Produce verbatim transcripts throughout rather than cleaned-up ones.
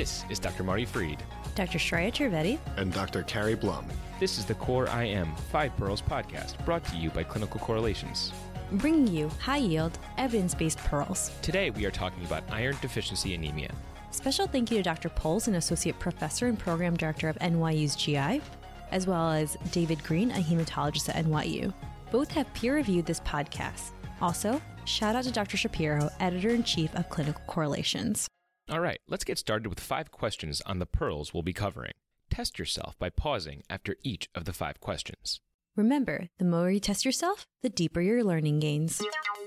This is Doctor Marty Freed, Doctor Shreya Trivedi, and Doctor Carrie Blum. This is the Core I M Five Pearls podcast, brought to you by Clinical Correlations, bringing you high-yield, evidence-based pearls. Today we are talking about iron deficiency anemia. Special thank you to Doctor Poles, an associate professor and program director of N Y U's G I, as well as David Green, a hematologist at N Y U. Both have peer-reviewed this podcast. Also, shout out to Doctor Shapiro, editor-in-chief of Clinical Correlations. All right, let's get started with five questions on the pearls we'll be covering. Test yourself by pausing after each of the five questions. Remember, the more you test yourself, the deeper your learning gains.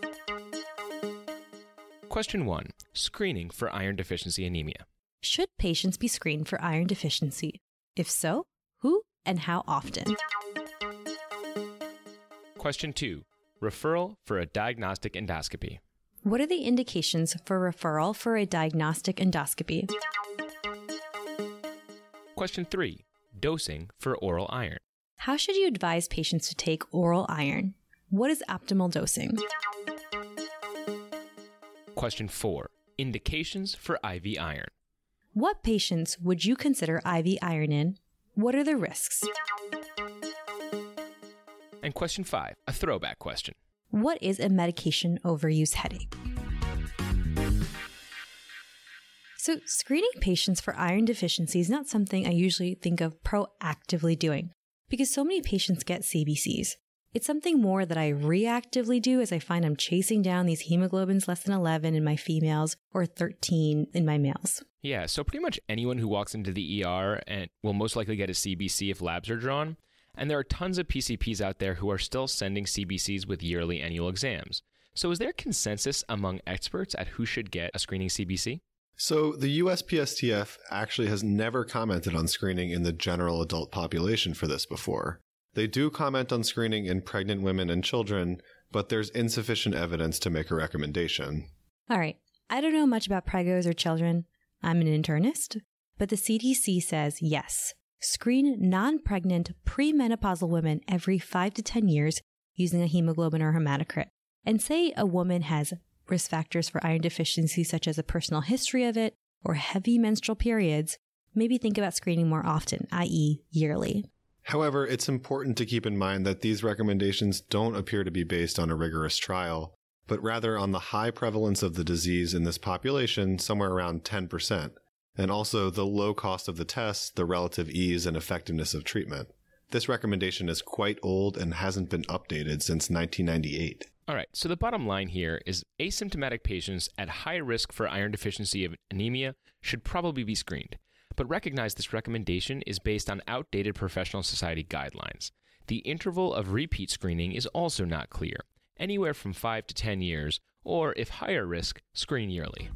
Question one, screening for iron deficiency anemia. Should patients be screened for iron deficiency? If so, who and how often? Question two, referral for a diagnostic endoscopy. What are the indications for referral for a diagnostic endoscopy? Question three, dosing for oral iron. How should you advise patients to take oral iron? What is optimal dosing? Question four, indications for I V iron. What patients would you consider I V iron in? What are the risks? And question five, a throwback question. What is a medication overuse headache? So, screening patients for iron deficiency is not something I usually think of proactively doing because so many patients get C B Cs. It's something more that I reactively do as I find I'm chasing down these hemoglobins less than eleven in my females or thirteen in my males. Yeah, so pretty much anyone who walks into the E R and will most likely get a C B C if labs are drawn. And there are tons of P C Ps out there who are still sending C B Cs with yearly annual exams. So is there consensus among experts at who should get a screening C B C? So the U S P S T F actually has never commented on screening in the general adult population for this before. They do comment on screening in pregnant women and children, but there's insufficient evidence to make a recommendation. All right. I don't know much about pregos or children. I'm an internist. But the C D C says yes. Screen non-pregnant premenopausal women every five to ten years using a hemoglobin or hematocrit. And say a woman has risk factors for iron deficiency, such as a personal history of it or heavy menstrual periods, maybe think about screening more often, that is yearly. However, it's important to keep in mind that these recommendations don't appear to be based on a rigorous trial, but rather on the high prevalence of the disease in this population, somewhere around ten percent. And also the low cost of the tests, the relative ease and effectiveness of treatment. This recommendation is quite old and hasn't been updated since nineteen ninety-eight. All right, so the bottom line here is asymptomatic patients at high risk for iron deficiency of anemia should probably be screened. But recognize this recommendation is based on outdated professional society guidelines. The interval of repeat screening is also not clear, anywhere from five to ten years, or if higher risk, screen yearly.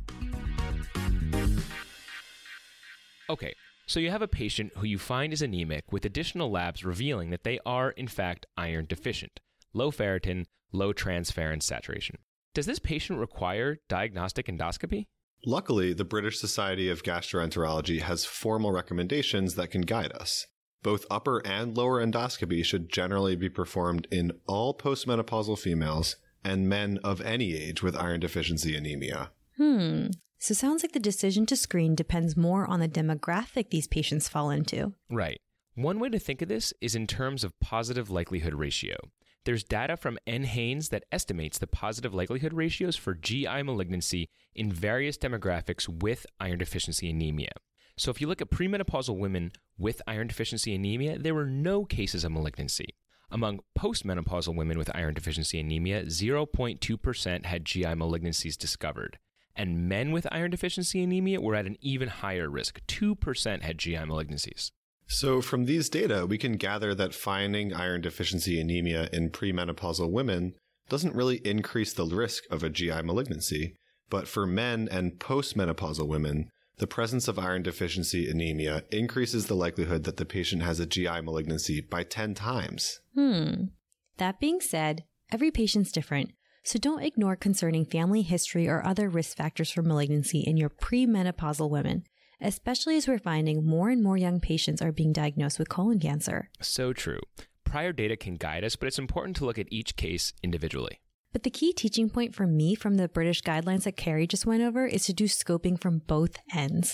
Okay, so you have a patient who you find is anemic with additional labs revealing that they are, in fact, iron deficient, low ferritin, low transferrin saturation. Does this patient require diagnostic endoscopy? Luckily, the British Society of Gastroenterology has formal recommendations that can guide us. Both upper and lower endoscopy should generally be performed in all postmenopausal females and men of any age with iron deficiency anemia. Hmm. So sounds like the decision to screen depends more on the demographic these patients fall into. Right. One way to think of this is in terms of positive likelihood ratio. There's data from N. Haynes that estimates the positive likelihood ratios for G I malignancy in various demographics with iron deficiency anemia. So if you look at premenopausal women with iron deficiency anemia, there were no cases of malignancy. Among postmenopausal women with iron deficiency anemia, zero point two percent had G I malignancies discovered. And men with iron deficiency anemia were at an even higher risk. two percent had G I malignancies. So from these data, we can gather that finding iron deficiency anemia in premenopausal women doesn't really increase the risk of a G I malignancy. But for men and postmenopausal women, the presence of iron deficiency anemia increases the likelihood that the patient has a G I malignancy by ten times. Hmm. That being said, every patient's different. So don't ignore concerning family history or other risk factors for malignancy in your premenopausal women, especially as we're finding more and more young patients are being diagnosed with colon cancer. So true. Prior data can guide us, but it's important to look at each case individually. But the key teaching point for me from the British guidelines that Carrie just went over is to do scoping from both ends.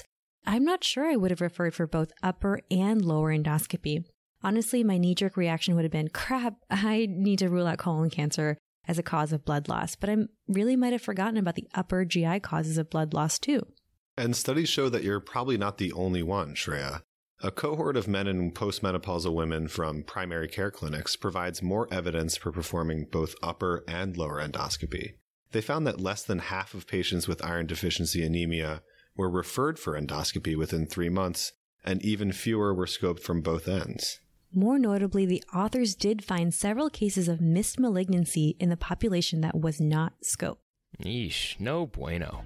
I'm not sure I would have referred for both upper and lower endoscopy. Honestly, my knee-jerk reaction would have been, crap, I need to rule out colon cancer as a cause of blood loss, but I really might have forgotten about the upper G I causes of blood loss too. And studies show that you're probably not the only one, Shreya. A cohort of men and postmenopausal women from primary care clinics provides more evidence for performing both upper and lower endoscopy. They found that less than half of patients with iron deficiency anemia were referred for endoscopy within three months, and even fewer were scoped from both ends. More notably, the authors did find several cases of missed malignancy in the population that was not scoped. Yeesh, no bueno.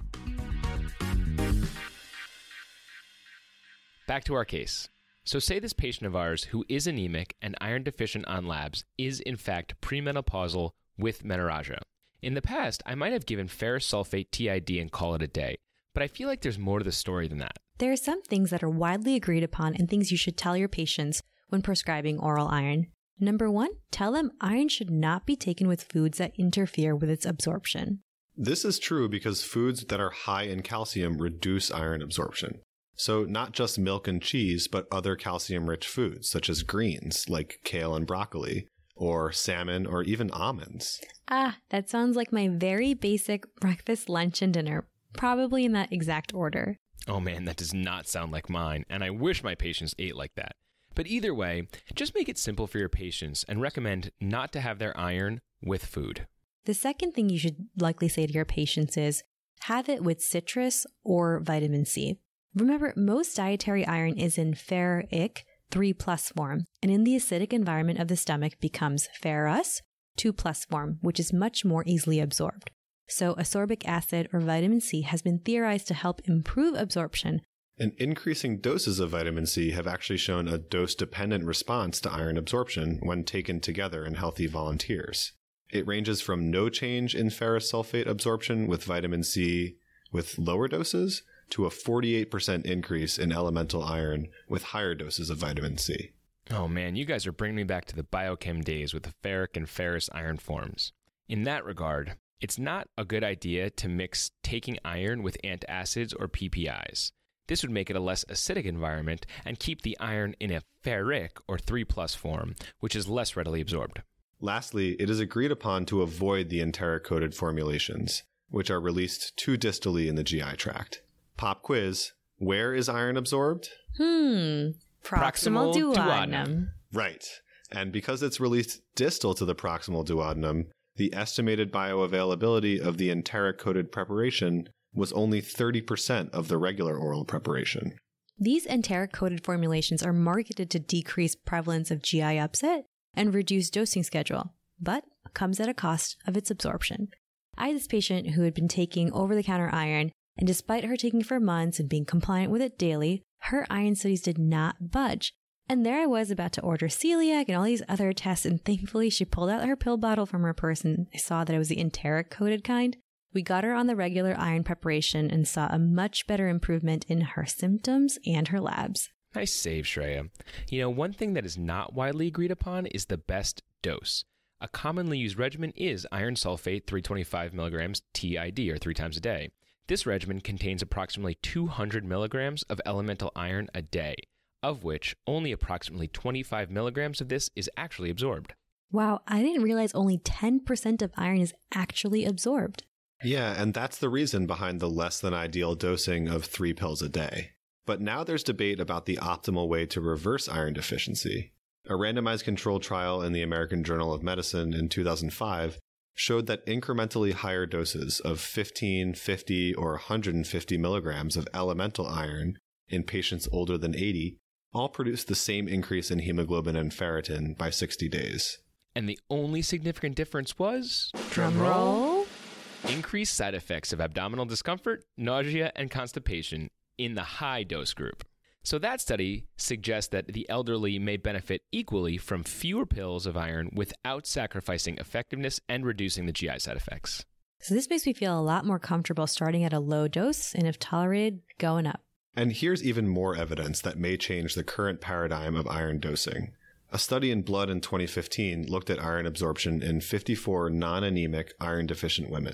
Back to our case. So say this patient of ours who is anemic and iron deficient on labs is in fact premenopausal with menorrhagia. In the past, I might have given ferrous sulfate T I D and call it a day, but I feel like there's more to the story than that. There are some things that are widely agreed upon and things you should tell your patients when prescribing oral iron. Number one, tell them iron should not be taken with foods that interfere with its absorption. This is true because foods that are high in calcium reduce iron absorption. So not just milk and cheese, but other calcium-rich foods, such as greens like kale and broccoli, or salmon, or even almonds. Ah, that sounds like my very basic breakfast, lunch, and dinner, probably in that exact order. Oh man, that does not sound like mine, and I wish my patients ate like that. But either way, just make it simple for your patients and recommend not to have their iron with food. The second thing you should likely say to your patients is, have it with citrus or vitamin C. Remember, most dietary iron is in ferric three plus form, and in the acidic environment of the stomach becomes ferrous two plus form, which is much more easily absorbed. So ascorbic acid or vitamin C has been theorized to help improve absorption. And increasing doses of vitamin C have actually shown a dose-dependent response to iron absorption when taken together in healthy volunteers. It ranges from no change in ferrous sulfate absorption with vitamin C with lower doses to a forty-eight percent increase in elemental iron with higher doses of vitamin C. Oh man, you guys are bringing me back to the biochem days with the ferric and ferrous iron forms. In that regard, it's not a good idea to mix taking iron with antacids or P P Is. This would make it a less acidic environment and keep the iron in a ferric or three plus form, which is less readily absorbed. Lastly, it is agreed upon to avoid the enteric-coated formulations, which are released too distally in the G I tract. Pop quiz, where is iron absorbed? Hmm, proximal, proximal duodenum. duodenum. Right. And because it's released distal to the proximal duodenum, the estimated bioavailability of the enteric-coated preparation was only thirty percent of the regular oral preparation. These enteric-coated formulations are marketed to decrease prevalence of G I upset and reduce dosing schedule, but comes at a cost of its absorption. I had this patient who had been taking over-the-counter iron, and despite her taking for months and being compliant with it daily, her iron studies did not budge. And there I was about to order celiac and all these other tests, and thankfully she pulled out her pill bottle from her purse and I saw that it was the enteric-coated kind. We got her on the regular iron preparation and saw a much better improvement in her symptoms and her labs. Nice save, Shreya. You know, one thing that is not widely agreed upon is the best dose. A commonly used regimen is iron sulfate three hundred twenty-five milligrams T I D, or three times a day. This regimen contains approximately two hundred milligrams of elemental iron a day, of which only approximately twenty-five milligrams of this is actually absorbed. Wow, I didn't realize only ten percent of iron is actually absorbed. Yeah, and that's the reason behind the less than ideal dosing of three pills a day. But now there's debate about the optimal way to reverse iron deficiency. A randomized controlled trial in the American Journal of Medicine in two thousand five showed that incrementally higher doses of fifteen, fifty, or one hundred fifty milligrams of elemental iron in patients older than eighty all produced the same increase in hemoglobin and ferritin by sixty days. And the only significant difference was... Drum roll. Increased side effects of abdominal discomfort, nausea, and constipation in the high dose group. So that study suggests that the elderly may benefit equally from fewer pills of iron without sacrificing effectiveness and reducing the G I side effects. So this makes me feel a lot more comfortable starting at a low dose and, if tolerated, going up. And here's even more evidence that may change the current paradigm of iron dosing. A study in Blood in twenty fifteen looked at iron absorption in fifty-four non-anemic iron-deficient women.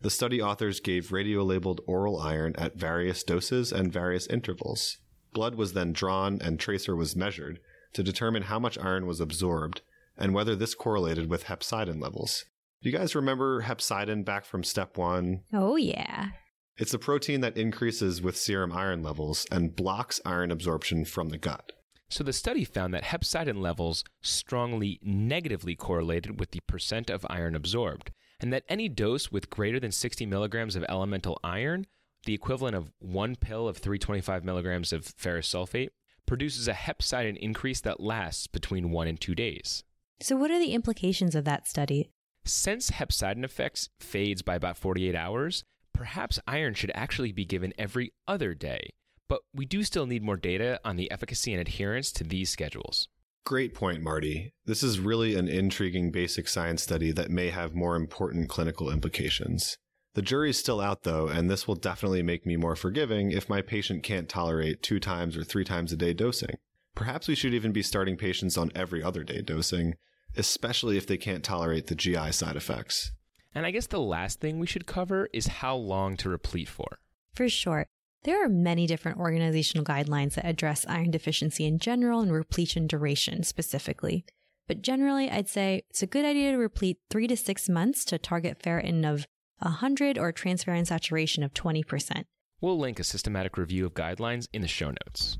The study authors gave radio-labeled oral iron at various doses and various intervals. Blood was then drawn and tracer was measured to determine how much iron was absorbed and whether this correlated with hepcidin levels. Do you guys remember hepcidin back from step one? Oh, yeah. It's a protein that increases with serum iron levels and blocks iron absorption from the gut. So the study found that hepcidin levels strongly negatively correlated with the percent of iron absorbed, and that any dose with greater than sixty milligrams of elemental iron, the equivalent of one pill of three hundred twenty-five milligrams of ferrous sulfate, produces a hepcidin increase that lasts between one and two days. So what are the implications of that study? Since hepcidin effects fades by about forty-eight hours, perhaps iron should actually be given every other day. But we do still need more data on the efficacy and adherence to these schedules. Great point, Marty. This is really an intriguing basic science study that may have more important clinical implications. The jury's still out, though, and this will definitely make me more forgiving if my patient can't tolerate two times or three times a day dosing. Perhaps we should even be starting patients on every other day dosing, especially if they can't tolerate the G I side effects. And I guess the last thing we should cover is how long to replete for. For sure. There are many different organizational guidelines that address iron deficiency in general and repletion duration specifically. But generally, I'd say it's a good idea to replete three to six months to target ferritin of one hundred or transferrin saturation of twenty percent. We'll link a systematic review of guidelines in the show notes.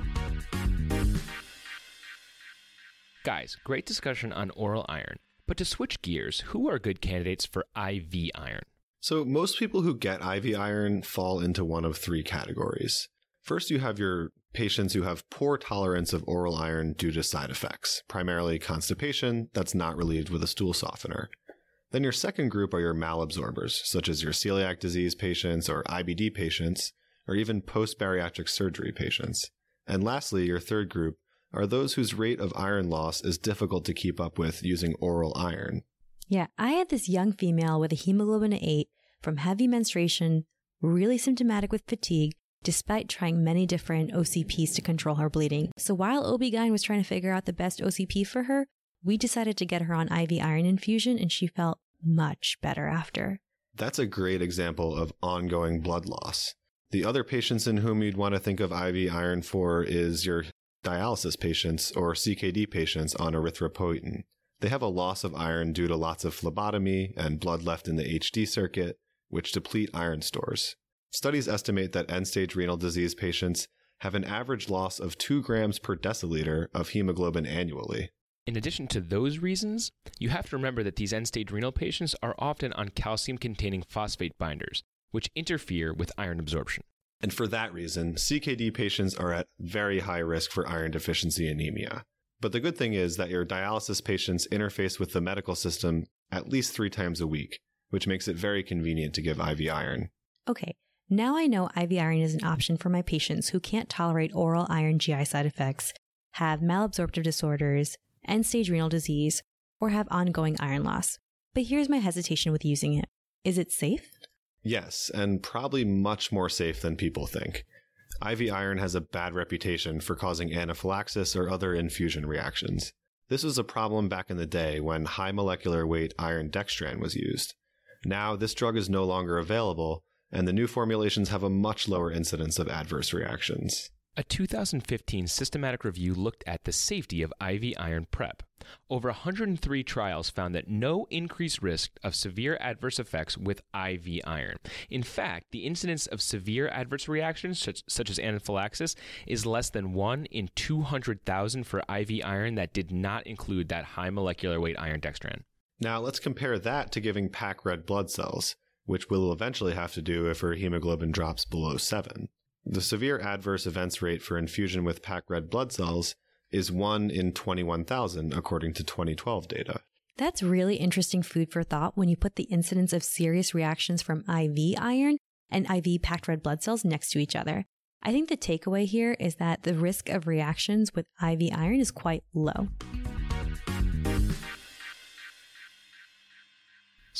Guys, great discussion on oral iron. But to switch gears, who are good candidates for I V iron? So most people who get I V iron fall into one of three categories. First, you have your patients who have poor tolerance of oral iron due to side effects, primarily constipation that's not relieved with a stool softener. Then your second group are your malabsorbers, such as your celiac disease patients or I B D patients, or even post-bariatric surgery patients. And lastly, your third group are those whose rate of iron loss is difficult to keep up with using oral iron. Yeah, I had this young female with a hemoglobin of eight from heavy menstruation, really symptomatic with fatigue, despite trying many different O C Ps to control her bleeding. So while O B G Y N was trying to figure out the best O C P for her, we decided to get her on I V iron infusion, and she felt much better after. That's a great example of ongoing blood loss. The other patients in whom you'd want to think of I V iron for is your dialysis patients or C K D patients on erythropoietin. They have a loss of iron due to lots of phlebotomy and blood left in the H D circuit, which deplete iron stores. Studies estimate that end-stage renal disease patients have an average loss of two grams per deciliter of hemoglobin annually. In addition to those reasons, you have to remember that these end-stage renal patients are often on calcium-containing phosphate binders, which interfere with iron absorption. And for that reason, C K D patients are at very high risk for iron deficiency anemia. But the good thing is that your dialysis patients interface with the medical system at least three times a week, which makes it very convenient to give I V iron. Okay, now I know I V iron is an option for my patients who can't tolerate oral iron G I side effects, have malabsorptive disorders, end-stage renal disease, or have ongoing iron loss. But here's my hesitation with using it. Is it safe? Yes, and probably much more safe than people think. I V iron has a bad reputation for causing anaphylaxis or other infusion reactions. This was a problem back in the day when high molecular weight iron dextran was used. Now, this drug is no longer available, and the new formulations have a much lower incidence of adverse reactions. A two thousand fifteen systematic review looked at the safety of I V iron prep. Over one hundred three trials found that no increased risk of severe adverse effects with I V iron. In fact, the incidence of severe adverse reactions, such, such as anaphylaxis, is less than one in two hundred thousand for I V iron that did not include that high molecular weight iron dextran. Now, let's compare that to giving packed red blood cells, which we'll eventually have to do if her hemoglobin drops below seven. The severe adverse events rate for infusion with packed red blood cells is one in twenty-one thousand, according to twenty twelve data. That's really interesting food for thought when you put the incidence of serious reactions from I V iron and I V packed red blood cells next to each other. I think the takeaway here is that the risk of reactions with I V iron is quite low.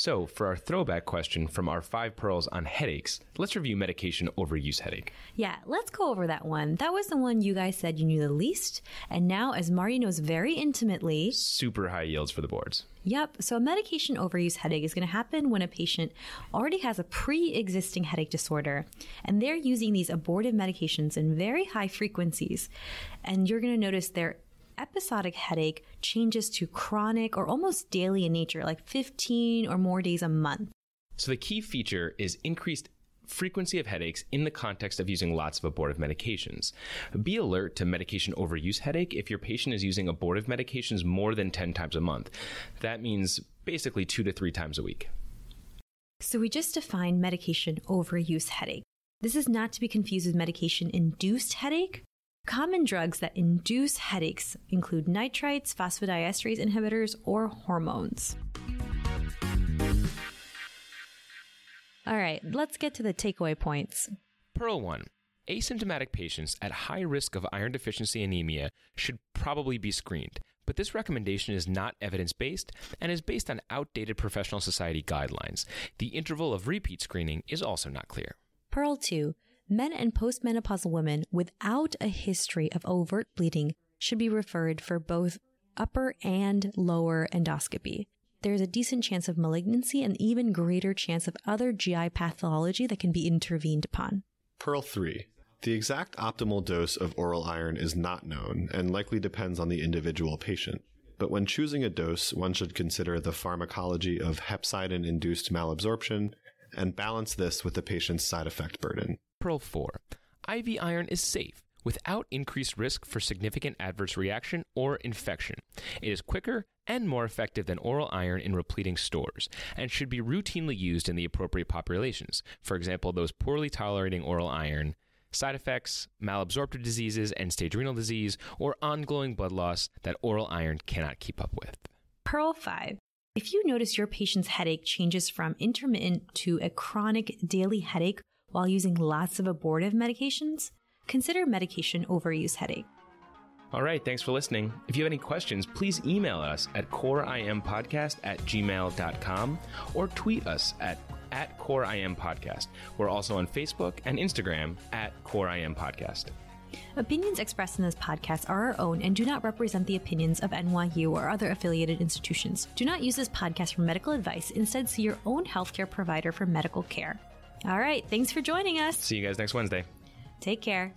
So, for our throwback question from our five pearls on headaches, let's review medication overuse headache. Yeah, let's go over that one. That was the one you guys said you knew the least. And now, as Marty knows very intimately, super high yields for the boards. Yep. So a medication overuse headache is going to happen when a patient already has a pre-existing headache disorder and they're using these abortive medications in very high frequencies. And you're going to notice their episodic headache changes to chronic or almost daily in nature, like fifteen or more days a month. So the key feature is increased frequency of headaches in the context of using lots of abortive medications. Be alert to medication overuse headache if your patient is using abortive medications more than ten times a month. That means basically two to three times a week. So we just defined medication overuse headache. This is not to be confused with medication-induced headache. Common drugs that induce headaches include nitrites, phosphodiesterase inhibitors, or hormones. All right, let's get to the takeaway points. Pearl one. Asymptomatic patients at high risk of iron deficiency anemia should probably be screened, but this recommendation is not evidence-based and is based on outdated professional society guidelines. The interval of repeat screening is also not clear. Pearl two. Men and postmenopausal women without a history of overt bleeding should be referred for both upper and lower endoscopy. There's a decent chance of malignancy and even greater chance of other G I pathology that can be intervened upon. Pearl three. The exact optimal dose of oral iron is not known and likely depends on the individual patient. But when choosing a dose, one should consider the pharmacology of hepcidin-induced malabsorption and balance this with the patient's side effect burden. Pearl four. I V iron is safe without increased risk for significant adverse reaction or infection. It is quicker and more effective than oral iron in repleting stores and should be routinely used in the appropriate populations. For example, those poorly tolerating oral iron, side effects, malabsorptive diseases, end-stage renal disease, or ongoing blood loss that oral iron cannot keep up with. Pearl five. If you notice your patient's headache changes from intermittent to a chronic daily headache while using lots of abortive medications, consider medication overuse headache. All right, thanks for listening. If you have any questions, please email us at coreimpodcast at gmail dot com or tweet us at, at coreimpodcast. We're also on Facebook and Instagram at coreimpodcast. Opinions expressed in this podcast are our own and do not represent the opinions of N Y U or other affiliated institutions. Do not use this podcast for medical advice. Instead, see your own healthcare provider for medical care. All right, thanks for joining us. See you guys next Wednesday. Take care.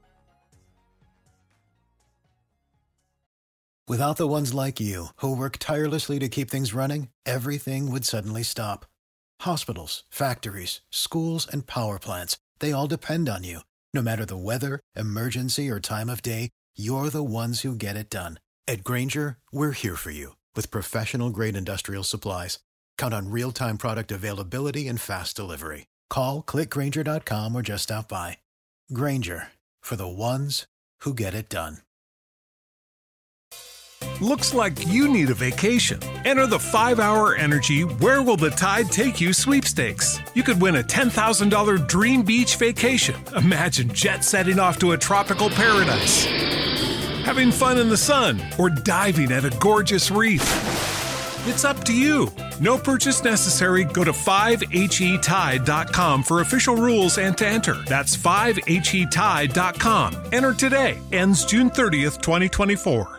Without the ones like you, who work tirelessly to keep things running, everything would suddenly stop. Hospitals, factories, schools, and power plants, they all depend on you. No matter the weather, emergency, or time of day, you're the ones who get it done. At Grainger, we're here for you with professional-grade industrial supplies. Count on real-time product availability and fast delivery. Call, click Grainger dot com, or just stop by. Grainger, for the ones who get it done. Looks like you need a vacation. Enter the five hour Energy Where Will the Tide Take You sweepstakes. You could win a ten thousand dollars dream beach vacation. Imagine jet setting off to a tropical paradise, having fun in the sun, or diving at a gorgeous reef. It's up to you. No purchase necessary. Go to five H E tide dot com for official rules and to enter. That's five H E tide dot com. Enter today. Ends June thirtieth, twenty twenty-four.